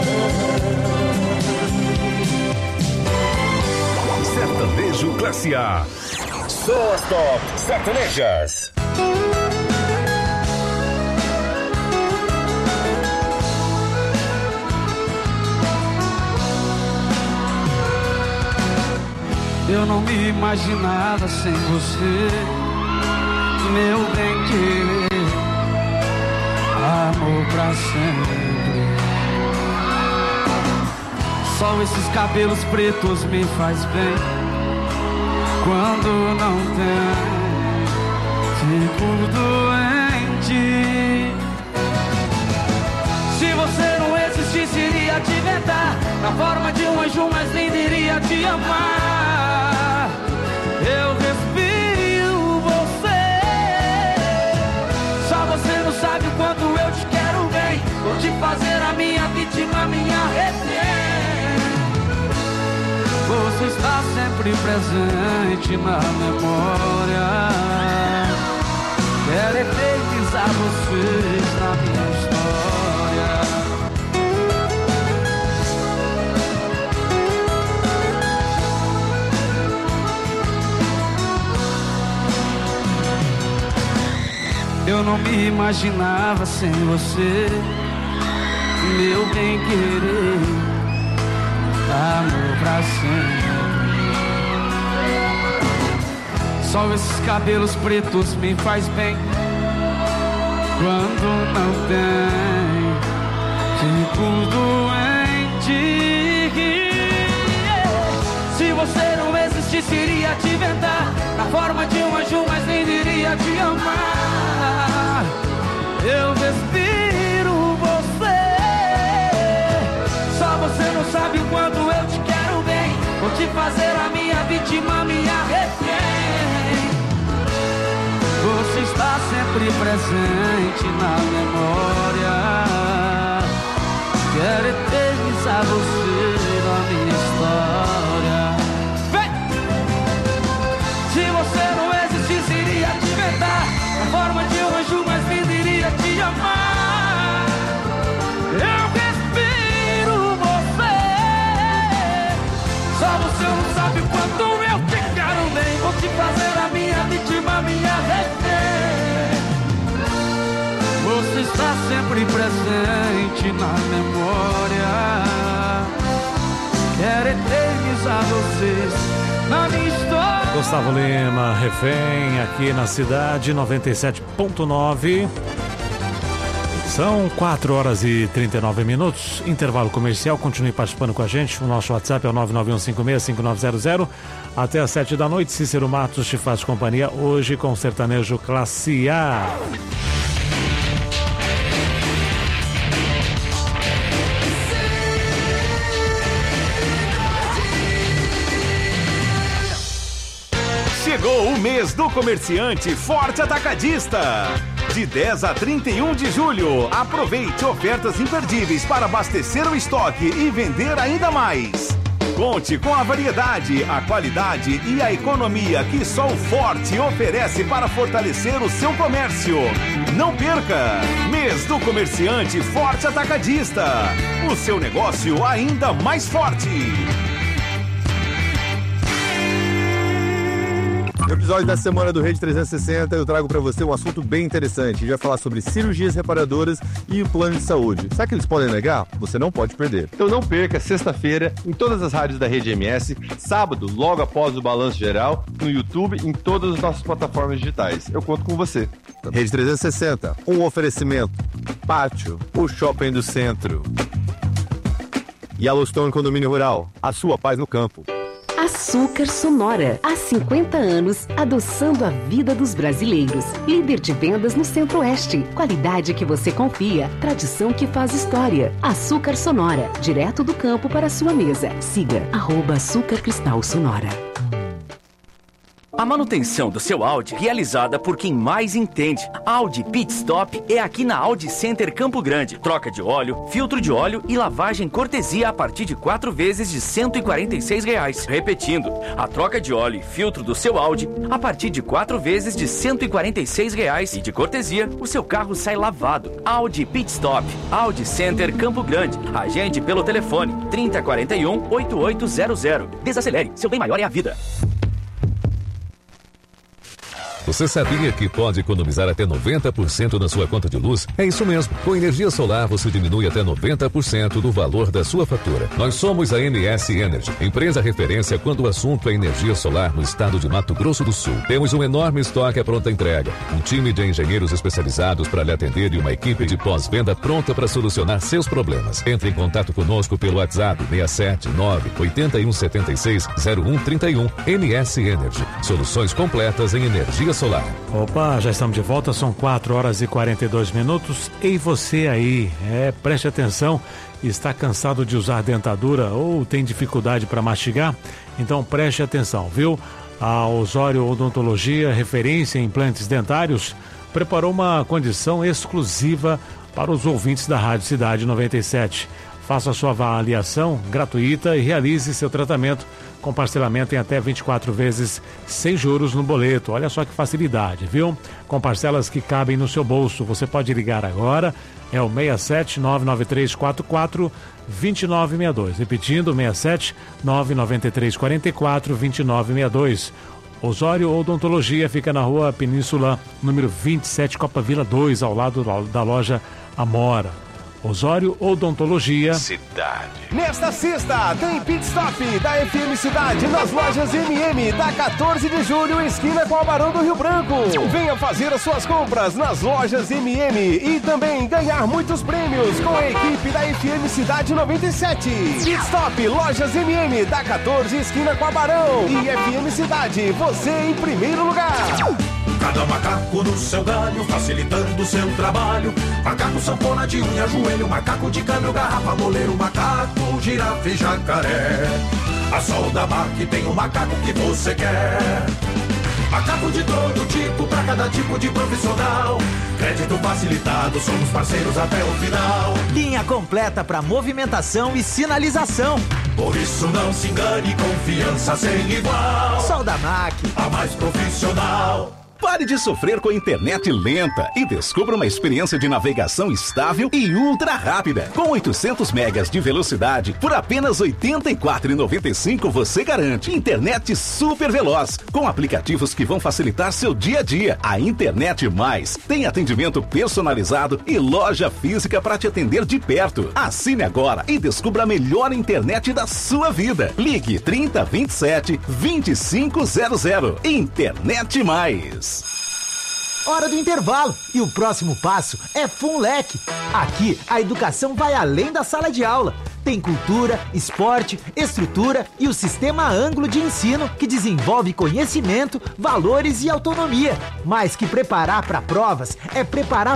Speaker 11: Sertanejo Classe A. Só as top sertanejas.
Speaker 12: Eu não me imaginava sem você, meu bem querer, amor pra sempre. Só esses cabelos pretos me faz bem. Quando não tem, fico doente. Se você não existisse, iria te inventar na forma de um anjo, mas nem iria te amar. Eu respiro você. Só você não sabe o quanto eu te quero bem. Vou te fazer a minha vítima, minha refém. Você está sempre presente na memória. Quero eternizar vocês na minha história. Eu não me imaginava sem você, meu bem querer, amor pra sempre. Só esses cabelos pretos me faz bem. Quando não tem, fico doente. Se você não existisse, iria te inventar na forma de um anjo, mas nem iria te amar. Eu respiro você. Só você não sabe o quanto eu te quero bem. Vou te fazer a minha vítima, minha refém. Você está sempre presente na memória. Quero eternizar você na minha história. Vem! Se você não existisse, iria te inventar na forma de um anjo, mas nem iria te amar. Eu respiro você. Só você não sabe o quanto eu te quero bem. Vou te fazer a minha vítima, minha refém. Você está sempre presente na memória. Quero eternizar vocês na minha história.
Speaker 10: Gustavo Lima, refém, aqui na cidade, noventa e sete ponto nove. São quatro horas e trinta e nove minutos. Intervalo comercial. Continue participando com a gente. O nosso WhatsApp é o nove nove um cinco seis cinco nove zero zero. Até às sete da noite. Cícero Matos te faz companhia hoje com o sertanejo Classe A.
Speaker 9: Chegou o mês do comerciante Forte Atacadista. De dez a trinta e um de julho, aproveite ofertas imperdíveis para abastecer o estoque e vender ainda mais. Conte com a variedade, a qualidade e a economia que só o Forte oferece para fortalecer o seu comércio. Não perca! Mês do comerciante Forte Atacadista. O seu negócio ainda mais forte.
Speaker 2: No episódio da semana do Rede trezentos e sessenta, eu trago para você um assunto bem interessante. A gente vai falar sobre cirurgias reparadoras e o plano de saúde. Será que eles podem negar? Você não pode perder.
Speaker 3: Então não perca, sexta-feira, em todas as rádios da Rede M S, sábado, logo após o Balanço Geral, no YouTube, em todas as nossas plataformas digitais. Eu conto com você.
Speaker 2: Rede trezentos e sessenta, um oferecimento. Pátio, o shopping do centro. Yellowstone Condomínio Rural, a sua paz no campo.
Speaker 4: Açúcar Sonora, há cinquenta anos, adoçando a vida dos brasileiros. Líder de vendas no Centro-Oeste. Qualidade que você confia, tradição que faz história. Açúcar Sonora, direto do campo para a sua mesa. Siga, arroba Açúcar Cristal Sonora.
Speaker 5: A manutenção do seu Audi realizada por quem mais entende. Audi Pit Stop é aqui na Audi Center Campo Grande. Troca de óleo, filtro de óleo e lavagem cortesia a partir de quatro vezes de cento e quarenta e seis reais. Repetindo, a troca de óleo e filtro do seu Audi a partir de quatro vezes de cento e quarenta e seis reais. E de cortesia, o seu carro sai lavado. Audi Pit Stop, Audi Center Campo Grande. Agende pelo telefone trinta quarenta e um, oitenta e oito zero zero. Desacelere, seu bem maior é a vida.
Speaker 11: Você sabia que pode economizar até noventa por cento na sua conta de luz? É isso mesmo. Com energia solar, você diminui até noventa por cento do valor da sua fatura. Nós somos a M S Energy, empresa referência quando o assunto é energia solar no estado de Mato Grosso do Sul. Temos um enorme estoque à pronta entrega, um time de engenheiros especializados para lhe atender e uma equipe de pós-venda pronta para solucionar seus problemas. Entre em contato conosco pelo WhatsApp seis sete nove oito um sete seis zero um três um. M S Energy, soluções completas em energia solar.
Speaker 10: Opa, já estamos de volta, são quatro horas e quarenta e dois minutos. E você aí, é, preste atenção, está cansado de usar dentadura ou tem dificuldade para mastigar? Então preste atenção, viu? A Osório Odontologia, referência em implantes dentários, preparou uma condição exclusiva para os ouvintes da Rádio Cidade noventa e sete. Faça a sua avaliação gratuita e realize seu tratamento com parcelamento em até vinte e quatro vezes sem juros no boleto. Olha só que facilidade, viu? Com parcelas que cabem no seu bolso. Você pode ligar agora, é o seis sete nove nove três quatro quatro dois nove seis dois. Repetindo, seis sete nove nove três quatro quatro dois nove seis dois. Osório Odontologia fica na rua Península, número vinte e sete, Copa Vila dois, ao lado da loja Amora. Osório Odontologia
Speaker 9: Cidade. Nesta sexta tem Pit Stop da F M Cidade nas lojas M M da quatorze de julho, esquina com a Barão do Rio Branco. Venha fazer as suas compras nas lojas M M e também ganhar muitos prêmios com a equipe da F M Cidade noventa e sete. Pit Stop, lojas M M da quatorze, esquina com a Barão e F M Cidade, você em primeiro lugar.
Speaker 6: Cada macaco no seu galho, facilitando o seu trabalho. Macaco sanfona de unha, joelho, macaco de câmbio, garrafa, moleiro, macaco, girafa e jacaré. A Soldamac tem o macaco que você quer. Macaco de todo tipo, pra cada tipo de profissional. Crédito facilitado, somos parceiros até o final.
Speaker 8: Linha completa pra movimentação e sinalização.
Speaker 6: Por isso não se engane, confiança sem igual.
Speaker 8: Soldamac,
Speaker 6: a mais profissional.
Speaker 13: Pare de sofrer com a internet lenta e descubra uma experiência de navegação estável e ultra rápida. Com oitocentos megas de velocidade, por apenas oitenta e quatro reais e noventa e cinco centavos você garante internet super veloz, com aplicativos que vão facilitar seu dia a dia. A Internet Mais tem atendimento personalizado e loja física para te atender de perto. Assine agora e descubra a melhor internet da sua vida. Ligue trinta, vinte e sete, vinte e cinco zero zero. Internet Mais.
Speaker 8: Hora do intervalo e o próximo passo é FUNLEC. Aqui a educação vai além da sala de aula. Tem cultura, esporte, estrutura e o sistema Ângulo de ensino que desenvolve conhecimento, valores e autonomia. Mais que preparar para provas, é preparar